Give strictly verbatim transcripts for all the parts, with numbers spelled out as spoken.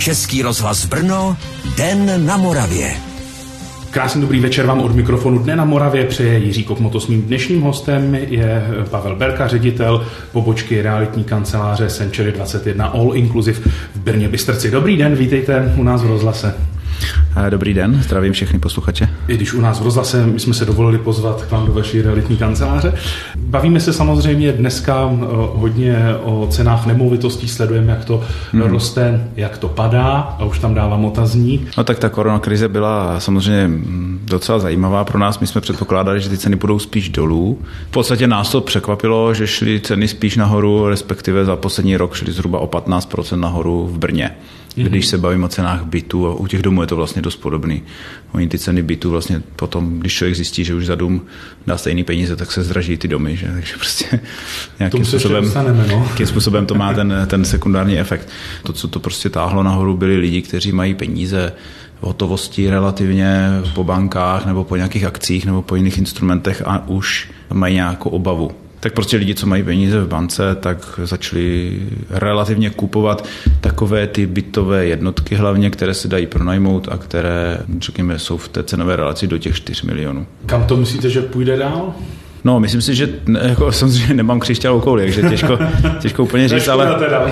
Český rozhlas Brno, Den na Moravě. Krásný dobrý večer vám od mikrofonu Dne na Moravě přeje Jiří Kokmotos. Mým dnešním hostem je Pavel Berka, ředitel pobočky realitní kanceláře Century dvacet jedna All Inclusive v Brně Bystrci. Dobrý den, vítejte u nás v rozhlase. Dobrý den, zdravím všechny posluchače. I když u nás v rozhlase my jsme se dovolili pozvat k vám do vaší realitní kanceláře. Bavíme se samozřejmě dneska hodně o cenách nemovitostí, sledujeme, jak to hmm. roste, jak to padá a už tam dávám otazník. No tak ta koronakrize byla samozřejmě docela zajímavá pro nás. My jsme předpokládali, že ty ceny budou spíš dolů. V podstatě nás to překvapilo, že šly ceny spíš nahoru, respektive za poslední rok šly zhruba o patnáct procent nahoru v Brně. Když se bavím o cenách bytů, a u těch domů je to vlastně dost podobný. Oni ty ceny bytů vlastně potom, když člověk zjistí, že už za dům dá stejný peníze, tak se zdraží ty domy. Že? Takže prostě nějakým způsobem, dostaneme, no. nějakým způsobem to má ten, ten sekundární efekt. To, co to prostě táhlo nahoru, byli lidi, kteří mají peníze v hotovosti relativně po bankách nebo po nějakých akcích nebo po jiných instrumentech a už mají nějakou obavu. Tak prostě lidi, co mají peníze v bance, tak začali relativně kupovat takové ty bytové jednotky hlavně, které se dají pronajmout a které, řekněme, jsou v té cenové relaci do těch čtyř milionů. Kam to myslíte, že půjde dál? No, myslím si, že jako, samozřejmě nemám křišťálovou kouli, takže těžko, těžko úplně říct, ale...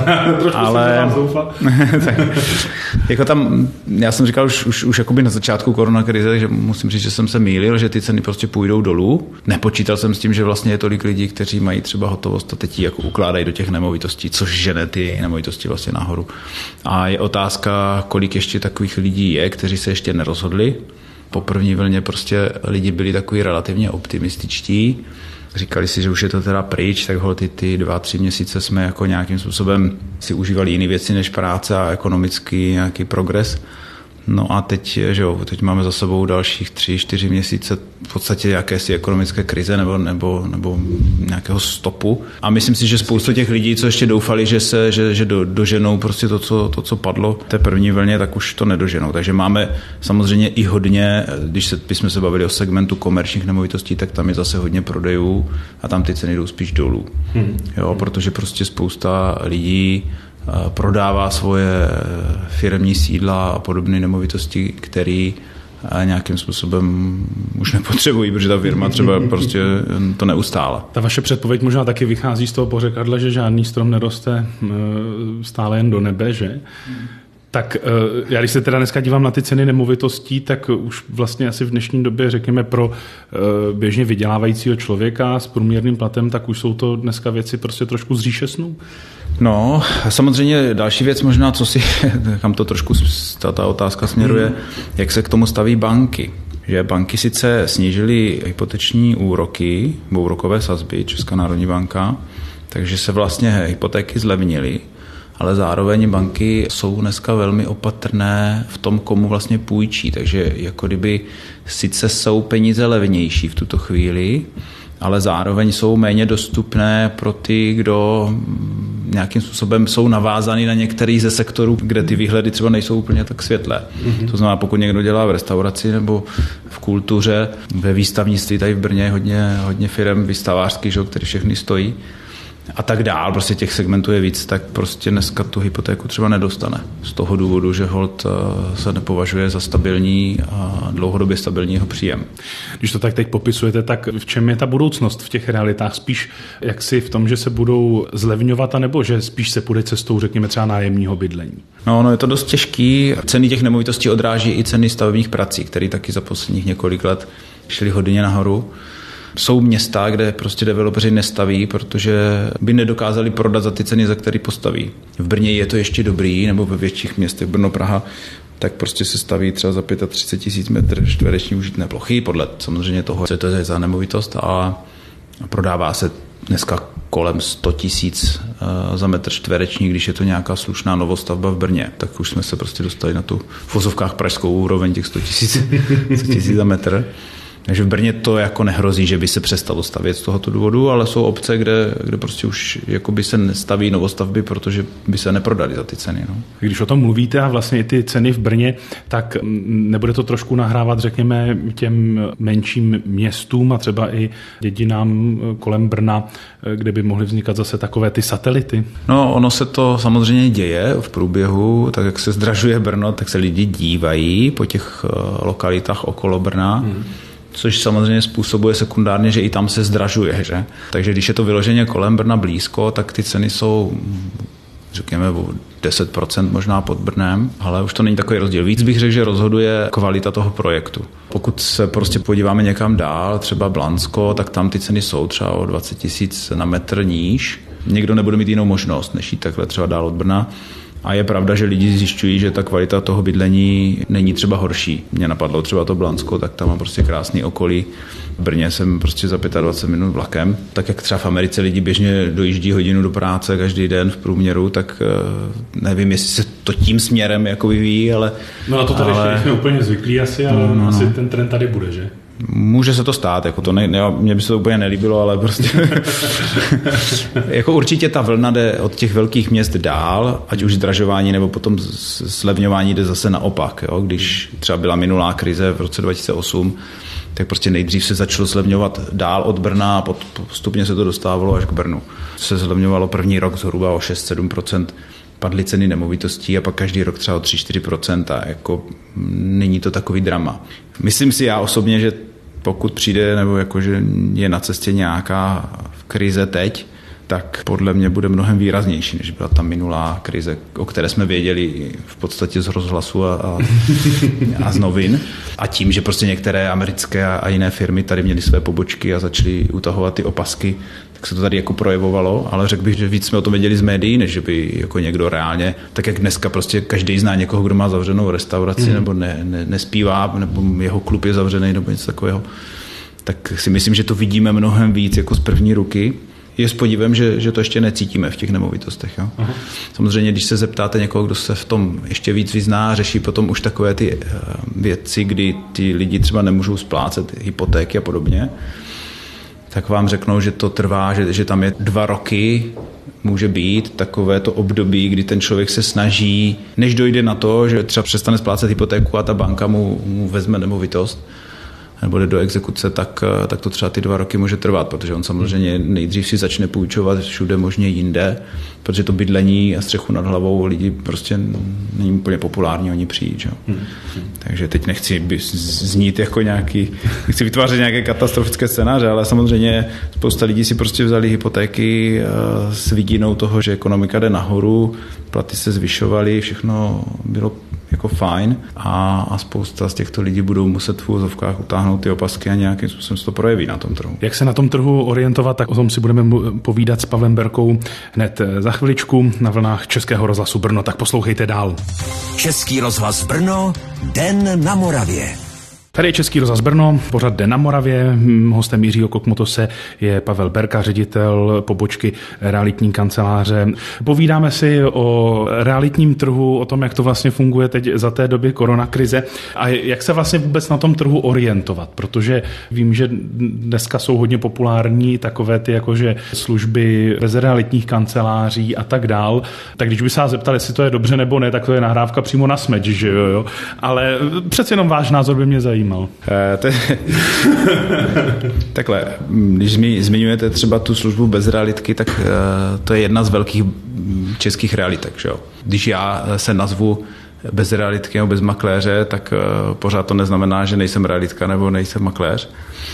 ale tak, jako tam, já jsem říkal už, už, už jakoby na začátku koronakrize, že musím říct, že jsem se mýlil, že ty ceny prostě půjdou dolů. Nepočítal jsem s tím, že vlastně je tolik lidí, kteří mají třeba hotovost a teď ji jako ukládají do těch nemovitostí, což žene ty nemovitosti vlastně nahoru. A je otázka, kolik ještě takových lidí je, kteří se ještě nerozhodli. Po první vlně prostě lidi byli takový relativně optimističtí. Říkali si, že už je to teda pryč, tak ty, ty dva, tři měsíce jsme jako nějakým způsobem si užívali jiné věci než práce a ekonomický nějaký progres. No a teď, že jo, teď máme za sebou dalších tři, čtyři měsíce v podstatě jakési ekonomické krize nebo, nebo, nebo nějakého stopu. A myslím si, že spoustu těch lidí, co ještě doufali, že se že, že do, doženou prostě to co, to, co padlo v té první vlně, tak už to nedoženou. Takže máme samozřejmě i hodně, když se, bychom se bavili o segmentu komerčních nemovitostí, tak tam je zase hodně prodejů a tam ty ceny jdou spíš dolů. Hmm. Jo, protože prostě spousta lidí prodává svoje firemní sídla a podobné nemovitosti, které nějakým způsobem už nepotřebují, protože ta firma třeba prostě to neustála. Ta vaše předpověď možná taky vychází z toho pořekadla, že žádný strom neroste stále jen do nebe, že? Tak já když se teda dneska dívám na ty ceny nemovitostí, tak už vlastně asi v dnešní době, řekněme, pro běžně vydělávajícího člověka s průměrným platem, tak už jsou to dneska věci prostě trošku z říše snů. No, samozřejmě další věc možná, co si, kam to trošku ta, ta otázka směruje, jak se k tomu staví banky. Že banky sice snížily hypoteční úroky, úrokové sazby, Česká národní banka, takže se vlastně hypotéky zlevnily, ale zároveň banky jsou dneska velmi opatrné v tom, komu vlastně půjčí. Takže jako kdyby sice jsou peníze levnější v tuto chvíli, ale zároveň jsou méně dostupné pro ty, kdo nějakým způsobem jsou navázaný na některý ze sektorů, kde ty výhledy třeba nejsou úplně tak světlé. Mm-hmm. To znamená, pokud někdo dělá v restauraci nebo v kultuře, ve výstavnictví, tady v Brně je hodně, hodně firem výstavářských, který všechny stojí, a tak dál, prostě těch segmentů je víc, tak prostě dneska tu hypotéku třeba nedostane. Z toho důvodu, že holt se nepovažuje za stabilní a dlouhodobě stabilního příjem. Když to tak teď popisujete, tak v čem je ta budoucnost v těch realitách? Spíš jaksi v tom, že se budou zlevňovat, anebo že spíš se půjde cestou, řekněme, třeba nájemního bydlení? No, no je to dost těžký. Ceny těch nemovitostí odráží i ceny stavebních prací, které taky za posledních několik let šly hodně nahoru. Jsou města, kde prostě developeři nestaví, protože by nedokázali prodat za ty ceny, za které postaví. V Brně je to ještě dobrý, nebo ve větších městech, Brno, Praha, tak prostě se staví třeba za třicet pět tisíc metrů čtvereční užitné plochy, podle samozřejmě toho, co to je za nemovitost, a prodává se dneska kolem sto tisíc za metr čtvereční, když je to nějaká slušná novostavba v Brně, tak už jsme se prostě dostali na tu v vozovkách pražskou úroveň těch sto tisíc za metr. Takže v Brně to jako nehrozí, že by se přestalo stavět z tohoto důvodu, ale jsou obce, kde, kde prostě už jakoby se nestaví novostavby, protože by se neprodaly za ty ceny. No. Když o tom mluvíte a vlastně i ty ceny v Brně, tak nebude to trošku nahrávat, řekněme, těm menším městům a třeba i dědinám kolem Brna, kde by mohly vznikat zase takové ty satelity? No, ono se to samozřejmě děje v průběhu, tak jak se zdražuje Brno, tak se lidi dívají po těch lokalitách okolo Brna, hmm. což samozřejmě způsobuje sekundárně, že i tam se zdražuje. Že? Takže když je to vyloženě kolem Brna blízko, tak ty ceny jsou, řekněme, o deset procent možná pod Brnem, ale už to není takový rozdíl. Víc bych řekl, že rozhoduje kvalita toho projektu. Pokud se prostě podíváme někam dál, třeba Blansko, tak tam ty ceny jsou třeba o dvacet tisíc na metr níž. Někdo nebude mít jinou možnost, než jít takhle třeba dál od Brna. A je pravda, že lidi zjišťují, že ta kvalita toho bydlení není třeba horší. Mě napadlo třeba to Blansko, tak tam mám prostě krásný okolí. V Brně jsem prostě za dvacet pět minut vlakem. Tak jak třeba v Americe lidi běžně dojíždí hodinu do práce každý den v průměru, tak nevím, jestli se to tím směrem jako vyvíjí, ale... No a to tady ale... ještě úplně zvyklí asi, ale no, no. asi ten trend tady bude, že? Může se to stát, jako to ne, ne, mně by se to úplně nelíbilo, ale prostě jako určitě ta vlna jde od těch velkých měst dál, ať už zdražování nebo potom slevňování jde zase naopak. Jo? Když třeba byla minulá krize v roce dva tisíce osm, tak prostě nejdřív se začalo slevňovat dál od Brna a postupně se to dostávalo až k Brnu. Se slevňovalo první rok zhruba o šest sedm procent, padly ceny nemovitostí a pak každý rok třeba o tři čtyři procenta. Jako není to takový drama. Myslím si já osobně, že pokud přijde nebo jakože je na cestě nějaká krize teď, tak podle mě bude mnohem výraznější, než byla ta minulá krize, o které jsme věděli v podstatě z rozhlasu a, a, a z novin. A tím, že prostě některé americké a jiné firmy tady měly své pobočky a začaly utahovat ty opasky, tak se to tady jako projevovalo, ale řekl bych, že víc jsme o tom věděli z médií, než že by jako někdo reálně, tak jak dneska prostě každý zná někoho, kdo má zavřenou restauraci mm. nebo ne, ne, nespívá, nebo jeho klub je zavřený nebo něco takového, tak si myslím, že to vidíme mnohem víc jako z první ruky. Je s podívem, že, že to ještě necítíme v těch nemovitostech. Jo? Aha. Samozřejmě, když se zeptáte někoho, kdo se v tom ještě víc vyzná, řeší potom už takové ty věci, kdy ty lidi třeba nemůžou splácet hypotéky a podobně, tak vám řeknou, že to trvá, že, že tam je dva roky, může být takové to období, kdy ten člověk se snaží, než dojde na to, že třeba přestane splácet hypotéku a ta banka mu, mu vezme nemovitost, nebo jde do exekuce, tak, tak to třeba ty dva roky může trvat, protože on samozřejmě nejdřív si začne půjčovat všude možně jinde, protože to bydlení a střechu nad hlavou lidi prostě není úplně populární oni přijít. Že? Hmm. Takže teď nechci znít jako nějaký, nechci vytvářet nějaké katastrofické scénáře, ale samozřejmě spousta lidí si prostě vzali hypotéky s vidinou toho, že ekonomika jde nahoru, platy se zvyšovaly, všechno bylo jako fajn a, a spousta z těchto lidí budou muset v úvozovkách utáhnout ty opasky a nějakým způsobem se to projeví na tom trhu. Jak se na tom trhu orientovat, tak o tom si budeme povídat s Pavlem Berkou hned za chviličku na vlnách Českého rozhlasu Brno, tak poslouchejte dál. Český rozhlas Brno, Den na Moravě. Tady je Český rozhlas Brno, pořad Den na Moravě. Hostem Jiřího Kokmotose je Pavel Berka, ředitel pobočky realitní kanceláře. Povídáme si o realitním trhu, o tom, jak to vlastně funguje teď za té doby koronakrize a jak se vlastně vůbec na tom trhu orientovat, protože vím, že dneska jsou hodně populární takové ty jakože služby bez realitních kanceláří a tak dál. Tak když by se vás zeptali, jestli to je dobře nebo ne, tak to je nahrávka přímo na smeč, že jo? Ale přece jenom váš názor by mě zajímal. E, to je... Takhle, když zmiňujete třeba tu službu bez realitky, tak e, to je jedna z velkých českých realitek. Že jo? Když já se nazvu bez realitky nebo bez makléře, tak e, pořád to neznamená, že nejsem realitka nebo nejsem makléř.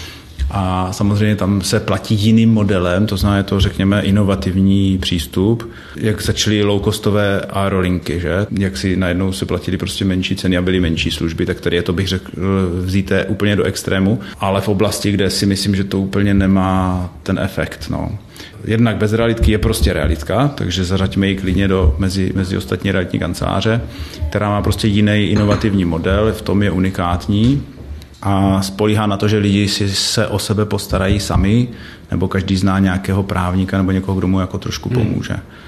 A samozřejmě tam se platí jiným modelem, to znamená to, řekněme, inovativní přístup, jak začaly low-costové aerolinky, že? Jak si najednou se platili prostě menší ceny a byly menší služby, tak tady je to, bych řekl, vzíte úplně do extrému, ale v oblasti, kde si myslím, že to úplně nemá ten efekt. No. Jednak bez realitky je prostě realitka, takže zařaďme ji klidně do, mezi, mezi ostatní realitní kanceláře, která má prostě jiný inovativní model, v tom je unikátní, a spolíhá na to, že lidi si se o sebe postarají sami, nebo každý zná nějakého právníka nebo někoho, kdo mu jako trošku pomůže.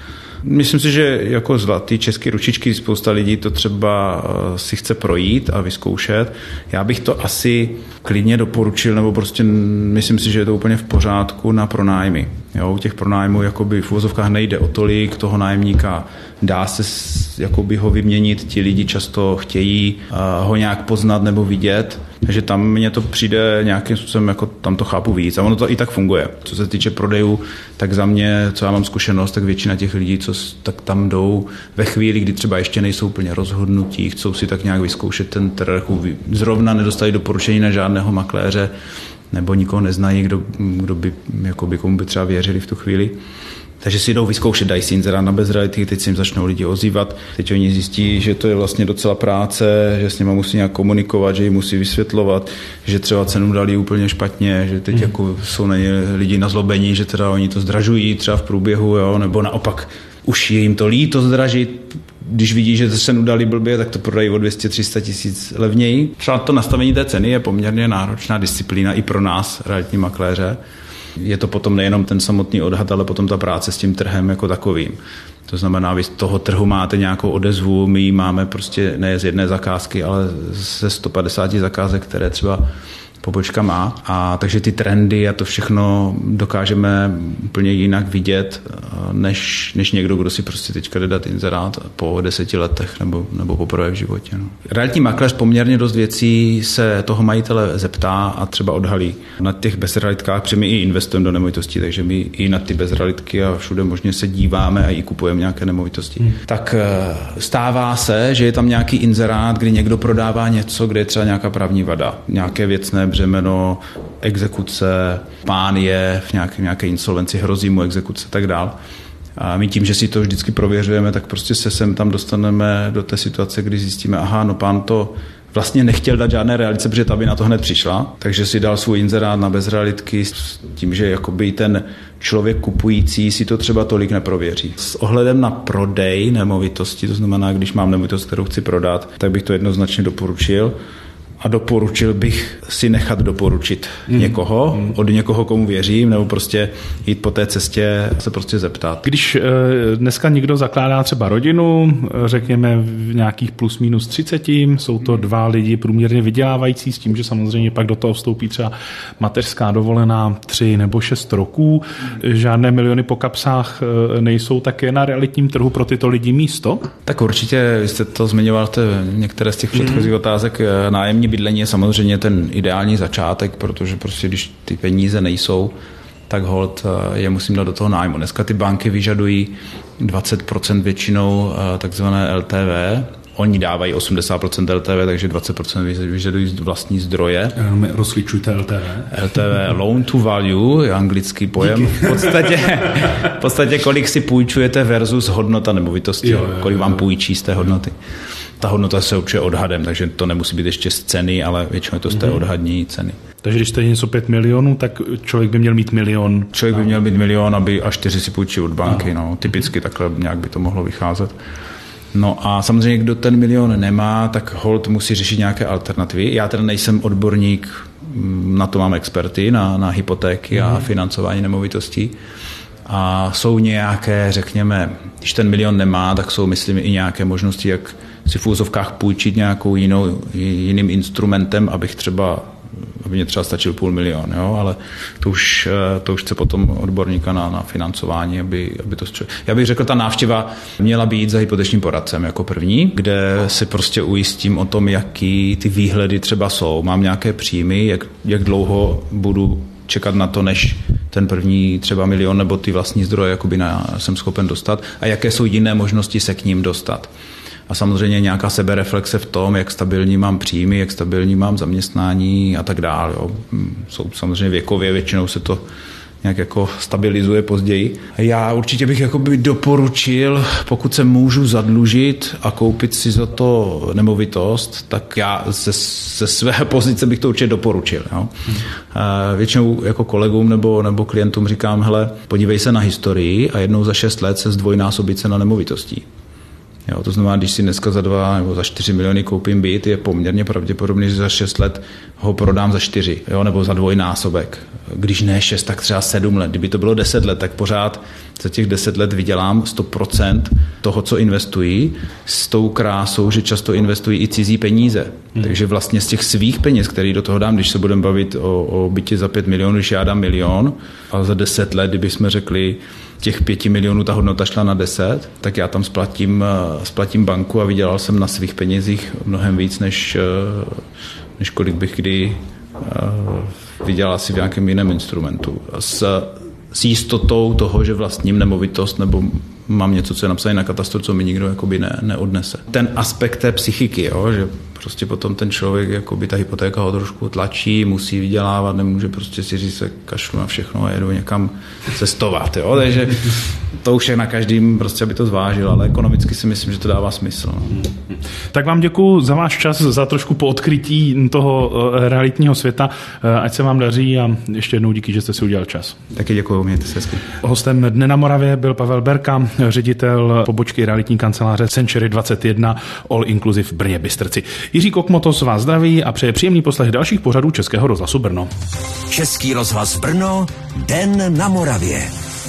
Myslím si, že jako zlatý český ručičky spousta lidí to třeba si chce projít a vyzkoušet. Já bych to asi klidně doporučil, nebo prostě myslím si, že je to úplně v pořádku na pronájmy. Jo, u těch pronájmů jakoby v uvozovkách nejde o tolik toho nájemníka, dá se jakoby ho vyměnit, ti lidi často chtějí uh, ho nějak poznat nebo vidět, takže tam mně to přijde nějakým způsobem, jako tam to chápu víc a ono to i tak funguje. Co se týče prodejů, tak za mě, co já mám zkušenost, tak většina těch lidí, co tak tam jdou ve chvíli, kdy třeba ještě nejsou úplně rozhodnutí, chcou si tak nějak vyzkoušet ten trh, zrovna nedostali doporučení na žádného makléře, nebo nikoho neznají, kdo, kdo by, jakoby, komu by třeba věřili v tu chvíli. Takže si jdou vyzkoušet, dají si inzerát na bezreality, teď si jim začnou lidi ozývat. Teď oni zjistí, že to je vlastně docela práce, že s nimi musí nějak komunikovat, že jim musí vysvětlovat, že třeba cenu dali úplně špatně, že teď mm. jako jsou na ně lidi nazlobení, že teda oni to zdražují třeba v průběhu, jo, nebo naopak už je jim to líto zdražit. Když vidí, že cenu dali blbě, tak to prodají o dvě stě tři sta tisíc levněji. Třeba to nastavení té ceny je poměrně náročná disciplína i pro nás, realitní makléře. Je to potom nejenom ten samotný odhad, ale potom ta práce s tím trhem jako takovým. To znamená, vy z toho trhu máte nějakou odezvu, my ji máme prostě ne z jedné zakázky, ale ze sto padesát zakázek, které třeba pobočka má. A takže ty trendy a to všechno dokážeme úplně jinak vidět, než, než někdo, kdo si prostě teďka jde dát inzerát po deseti letech nebo, nebo poprvé v životě. No. Realitní makléř poměrně dost věcí se toho majitele zeptá a třeba odhalí. Na těch bezrealitkách, protože my i investujeme do nemovitostí, takže my i na ty bezrealitky a všude možně se díváme a i kupujeme nějaké nemovitosti. Hmm. Tak stává se, že je tam nějaký inzerát, kdy někdo prodává něco, kde je třeba nějaká právní vada, nějaké věcné břemeno, exekuce, pán je v nějaké, nějaké insolvenci, hrozí mu exekuce a tak dál. A my tím, že si to vždycky prověřujeme, tak prostě se sem tam dostaneme do té situace, kdy zjistíme, aha, no pán to vlastně nechtěl dát žádné realice, protože ta by na to hned přišla, takže si dal svůj inzerát na bezrealitky s tím, že jakoby ten člověk kupující si to třeba tolik neprověří. S ohledem na prodej nemovitosti, to znamená, když mám nemovitost, kterou chci prodat, tak bych to jednoznačně doporučil. A doporučil bych si nechat doporučit mm. někoho, mm. od někoho, komu věřím, nebo prostě jít po té cestě se prostě zeptat. Když dneska někdo zakládá třeba rodinu, řekněme v nějakých plus minus třiceti, jsou to dva lidi průměrně vydělávající s tím, že samozřejmě pak do toho vstoupí třeba mateřská dovolená tři nebo šest roků, žádné miliony po kapsách nejsou, také na realitním trhu pro tyto lidi místo? Tak určitě, vy jste to zmiňoval některé z těch předchozích mm. otázek, nájemní bydlení je samozřejmě ten ideální začátek, protože prostě když ty peníze nejsou, tak holt je musím dát do toho nájmu. Dneska ty banky vyžadují dvacet procent většinou takzvané L T V. Oni dávají osmdesát procent L T V, takže dvacet procent vyžadují vlastní zdroje. Rozličujte L T V. L T V, loan to value, je anglický pojem. V podstatě, v podstatě kolik si půjčujete versus hodnota nemovitosti, jo, jo, jo, kolik vám půjčí z té hodnoty. Ta hodnota se určuje odhadem, takže to nemusí být ještě z ceny, ale většinou je to z té odhadní ceny. Takže když to je něco pět milionů, tak člověk by měl mít milion. Člověk by měl mít milion, aby až čtyři si půjčil od banky. No, typicky takhle nějak by to mohlo vycházet. No a samozřejmě, kdo ten milion nemá, tak holt musí řešit nějaké alternativy. Já teda nejsem odborník, na to mám experty, na, na hypotéky a financování nemovitostí. A jsou nějaké, řekněme, když ten milion nemá, tak jsou, myslím, i nějaké možnosti, jak si v úzovkách půjčit nějakou jinou, jiným instrumentem, abych třeba, aby mě třeba stačil půl milion, jo? Ale to už, to už chce potom odborníka na, na financování, aby, aby to střel. Já bych řekl, ta návštěva měla být za hypotečním poradcem jako první, kde si prostě ujistím o tom, jaký ty výhledy třeba jsou. Mám nějaké příjmy, jak, jak dlouho budu čekat na to, než ten první třeba milion nebo ty vlastní zdroje jakoby na, jsem schopen dostat a jaké jsou jiné možnosti se k ním dostat. A samozřejmě nějaká sebereflexe v tom, jak stabilní mám příjmy, jak stabilní mám zaměstnání a tak dále. Jo. Jsou samozřejmě věkově, většinou se to nějak jako stabilizuje později. Já určitě bych jakoby doporučil, pokud se můžu zadlužit a koupit si za to nemovitost, tak já ze, ze své pozice bych to určitě doporučil. Jo. Hmm. Většinou jako kolegům nebo, nebo klientům říkám, hele, podívej se na historii a jednou za šest let se zdvojnásobí cena nemovitostí. Jo, to znamená, když si dneska za dva nebo za čtyři miliony koupím byt, je poměrně pravděpodobně, že za šest let ho prodám za čtyři, jo, nebo za dvojnásobek. Když ne šest, tak třeba sedm let. Kdyby to bylo deset let, tak pořád za těch deset let vydělám sto procent toho, co investují, s tou krásou, že často investují i cizí peníze. Hmm. Takže vlastně z těch svých peněz, který do toho dám, když se budeme bavit o, o bytě za pět milionů, když já dám milion, a za deset let, kdybychom řekli, těch pěti milionů ta hodnota šla na deset, tak já tam splatím, splatím banku a vydělal jsem na svých penězích mnohem víc, než, než kolik bych kdy vydělal asi v nějakém jiném instrumentu. S, s jistotou toho, že vlastním nemovitost nebo mám něco, co je napsané na katastru, co mi nikdo jakoby ne, neodnese. Ten aspekt té psychiky, jo, že prostě potom ten člověk, jakoby ta hypotéka ho trošku tlačí, musí vydělávat, nemůže prostě si říct, se kašlu na všechno a jedu někam cestovat. Jo? Takže to už je na každým, prostě, aby to zvážil, ale ekonomicky si myslím, že to dává smysl. No. Tak vám děkuju za váš čas, za trošku poodkrytí toho realitního světa. Ať se vám daří a ještě jednou díky, že jste si udělal čas. Taky děkuju, mějte se hezky. Hostem Dne na Moravě byl Pavel Berka, ředitel pobočky realitní kanceláře Century dvacet jedna All Inclusive v Brně Bystrci. Jiří Kokmotos vás zdraví a přeje příjemný poslech dalších pořadů Českého rozhlasu Brno. Český rozhlas Brno, Den na Moravě.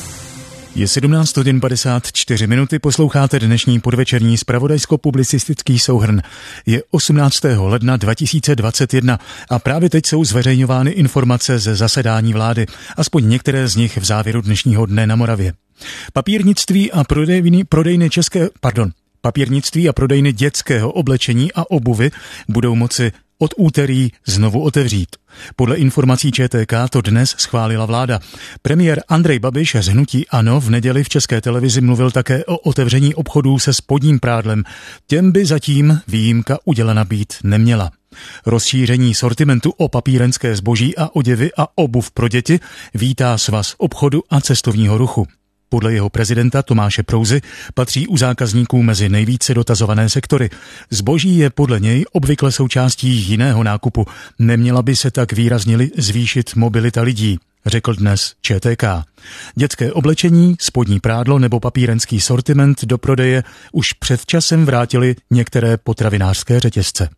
Je sedmnáct hodin padesát čtyři minuty, posloucháte dnešní podvečerní zpravodajsko-publicistický souhrn. Je osmnáctého ledna dva tisíce dvacet jedna a právě teď jsou zveřejňovány informace ze zasedání vlády, aspoň některé z nich v závěru dnešního Dne na Moravě. Papírnictví a prodejny, prodejny české, pardon, papírnictví a prodejny dětského oblečení a obuvy budou moci od úterý znovu otevřít. Podle informací Č T K to dnes schválila vláda. Premiér Andrej Babiš z hnutí ANO v neděli v České televizi mluvil také o otevření obchodů se spodním prádlem. Těm by zatím výjimka udělena být neměla. Rozšíření sortimentu o papírenské zboží a oděvy a obuv pro děti vítá Svaz obchodu a cestovního ruchu. Podle jeho prezidenta Tomáše Prouzy patří u zákazníků mezi nejvíce dotazované sektory. Zboží je podle něj obvykle součástí jiného nákupu. Neměla by se tak výrazně zvýšit mobilita lidí, řekl dnes Č T K. Dětské oblečení, spodní prádlo nebo papírenský sortiment do prodeje už před časem vrátili některé potravinářské řetězce.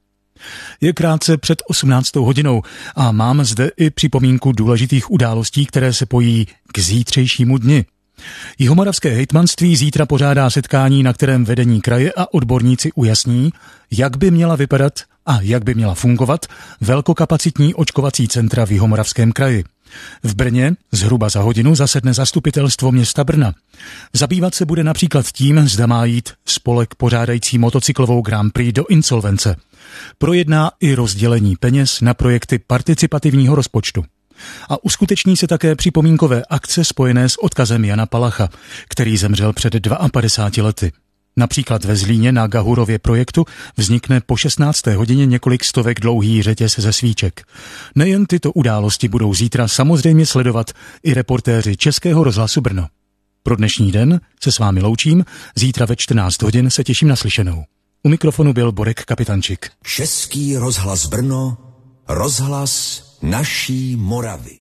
Je krátce před osmnáctou hodinou a mám zde i připomínku důležitých událostí, které se pojí k zítřejšímu dni. Jihomoravské hejtmanství zítra pořádá setkání, na kterém vedení kraje a odborníci ujasní, jak by měla vypadat a jak by měla fungovat velkokapacitní očkovací centra v Jihomoravském kraji. V Brně zhruba za hodinu zasedne zastupitelstvo města Brna. Zabývat se bude například tím, zda má jít spolek pořádající motocyklovou Grand Prix do insolvence. Projedná i rozdělení peněz na projekty participativního rozpočtu. A uskuteční se také připomínkové akce spojené s odkazem Jana Palacha, který zemřel před padesát dvěma lety. Například ve Zlíně na Gahurově projektu vznikne po šestnácté hodině několik stovek dlouhý řetěz ze svíček. Nejen tyto události budou zítra samozřejmě sledovat i reportéři Českého rozhlasu Brno. Pro dnešní den se s vámi loučím, zítra ve čtrnáct hodin se těším na slyšenou. U mikrofonu byl Borek Kapitančik. Český rozhlas Brno, rozhlas naší Moravy.